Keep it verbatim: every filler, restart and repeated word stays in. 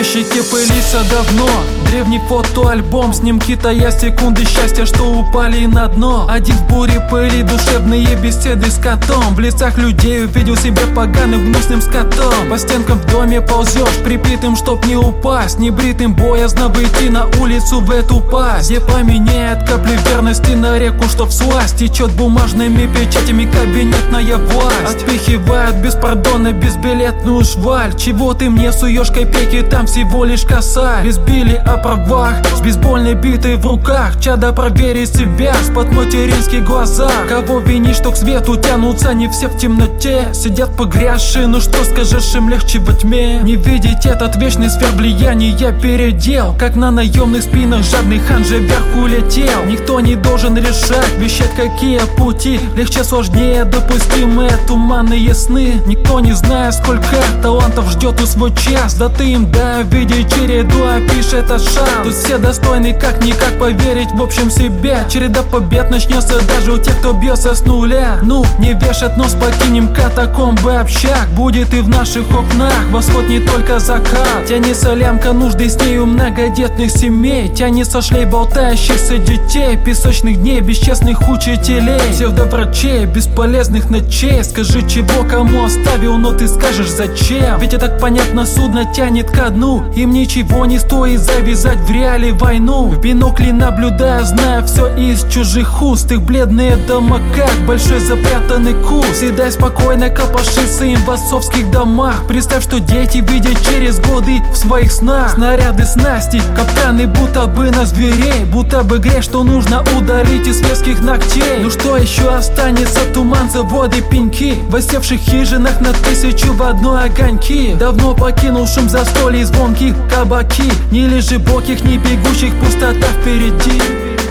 ящике пылится давно древний фотоальбом, снимки тая секунды счастья, что упали на дно. Один в буре пыли, душевные беседы с котом. В лицах людей увидел себя поганым гнусным скотом. По стенкам в доме ползешь, припитым, чтоб не упасть. Небритым боязно выйти на улицу в эту пасть, где поменяет капли верности на реку, что всласть течет бумажными печатями кабинетная власть. Отпихивает беспардонно безбилетную шваль. Чего ты мне суешь копейки, там всего лишь косарь. Избили о правах с бейсбольной битой в руках. Чадо, проверить себя с-под материнских глазах. Кого винишь, что к свету тянутся не все в темноте. Сидят погрязшие, ну что скажешь, им легче во тьме. Не видеть этот вечный сфер влияния передел. Как на наемных спинах жадный хан же вверх улетел. Никто не должен решать, вещать какие пути. Легче, сложнее, допустимые туманные сны. Никто не знает, сколько талантов ждет у свой час. Да ты им дай видеть череду, опишь этот шанс. Тут все достойны как-никак поверить в общем себе. Череда побед начнется даже у тех, кто бьется с нуля. Ну, не вешать нос, покинем катакомбы общак. Будет и в наших окнах восход, не только закат. Тянется лямка нужды с нею многодетных семей. Тянется шлей болтающихся детей, песочных дней, бесчестных учителей, псевдоврачей, бесполезных ночей. Скажи, чего кому оставил, но ты скажешь зачем. Ведь и так понятно, судно тянет ко дну. Им ничего не стоит завязать в реале войну. В бинокли наблюдая, зная все из чужих уст. Их бледные дома, как большой запрятанный куст. И дай спокойно копошиться им в отцовских домах. Представь, что дети видят через годы в своих снах. Снаряды, снасти, капканы, будто бы на зверей. Будто бы грех, что нужно удалить из мерзких ногтей. Ну что еще останется? Туман, заводы, пеньки в осевших хижинах на тысячу в одной огоньки. Давно покинул шум застолья и звонких кабаки. Ни лежебоких, ни бегущих, пустота впереди.